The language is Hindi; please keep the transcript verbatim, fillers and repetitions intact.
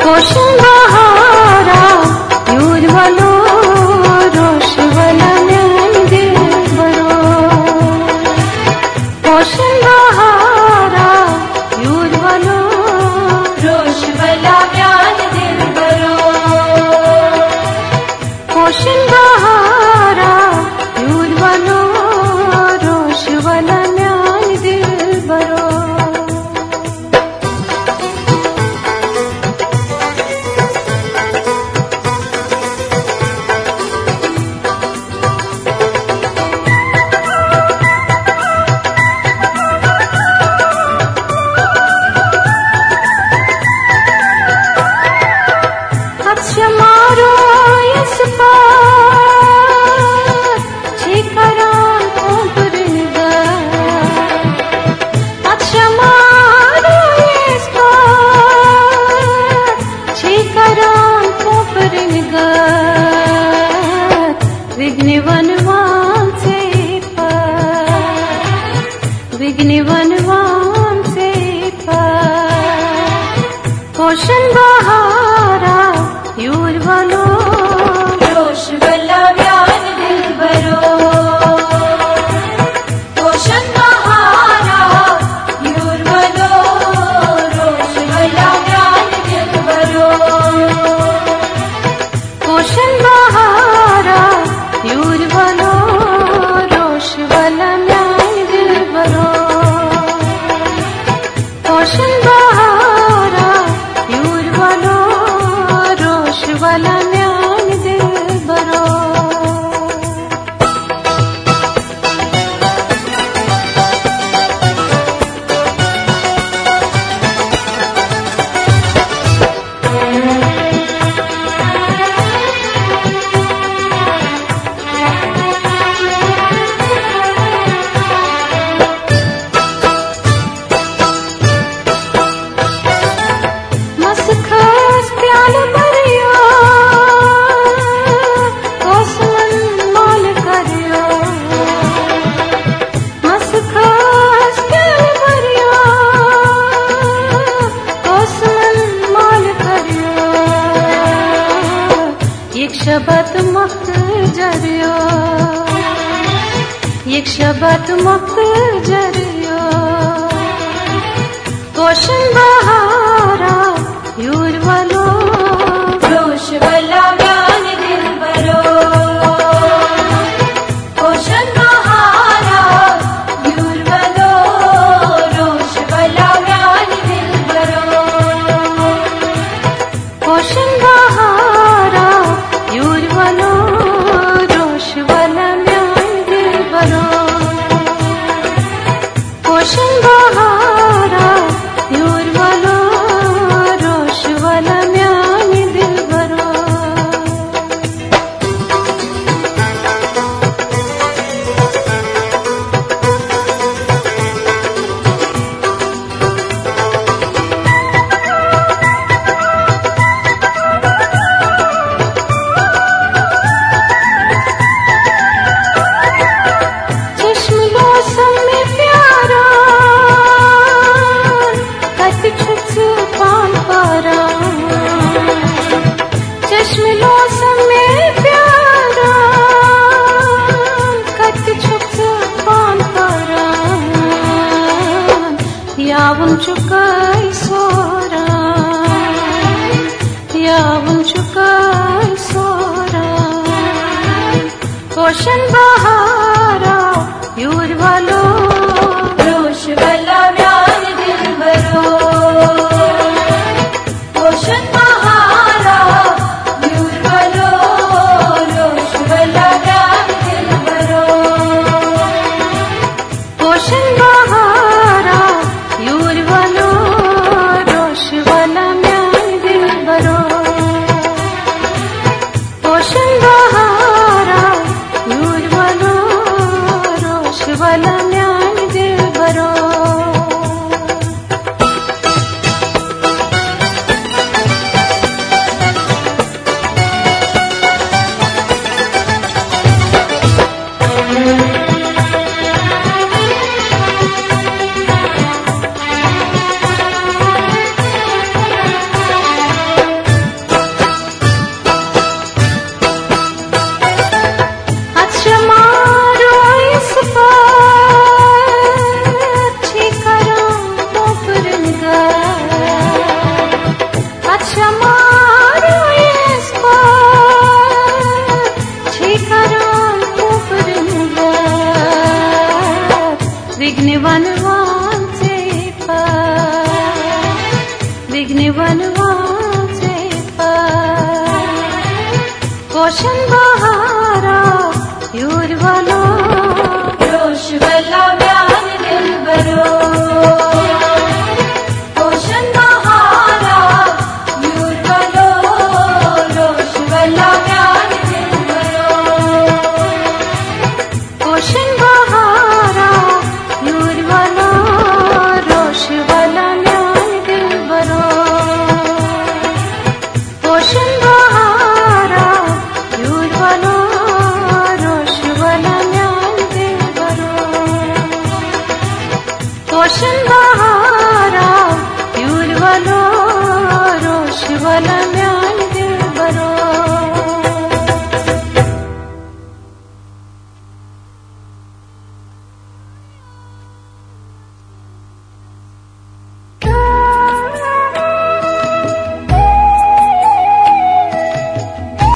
पोषण बहारा यूरवलो रोशवला न्यान दिल बरो पोषण बहारा यूरवलो रोशवला न्यान दिल बरो पोषण बहारा यूरवलो रोशवला न्यान दिल बरो मारो इस पार छिकरान कोपरनगा अच्छा मारो इस पार छिकरान कोपरनगा विघ्न वनवान से पार विघ्न वनवान से पार पोषण बहारा यूरवलो रोशवला न्यान दिल बरो पोषण बहारा यूरवलो रोशवला न्यान दिल बरो पोषण बहारा यूरवलो रोशवला न्यान दिल बरो पोषण बहारा यूरवलो रोशवला न्यान दिल बरो मसखस प्याल भरियो कोसमन माल करियो मसखस प्याल भरियो कोसमन माल करियो एक शब्द मख्त जरियो एक शब्द मख्त जरियो पोषण बहारा यूरवलो रोशवला न्यान दिल बरो पोषण बहारा यूरवलो रोशवला न्यान दिल बरो पोषण बहारा यूरवलो रोशवला न्यान दिल बरो पोषण बहारा यूरवलो रोशवला न्यान दिल बरो चश्मलो समय प्यारा कत छुच पान पारा चश्मलो समय प्यारा कत छुच पान पारा यावन चुकाई सोरा यावन चुकाई सोरा पोषण बहारा यूरवलो रोशवला न्यान दिल बरो पोषण बहारा यूरवलो रोशवला न्यान दिल बरो पोषण बहारा यूरवलो रोशवला न्यान दिल बरो पोषण बहारा यूरवलो रोशवला रोशन बहार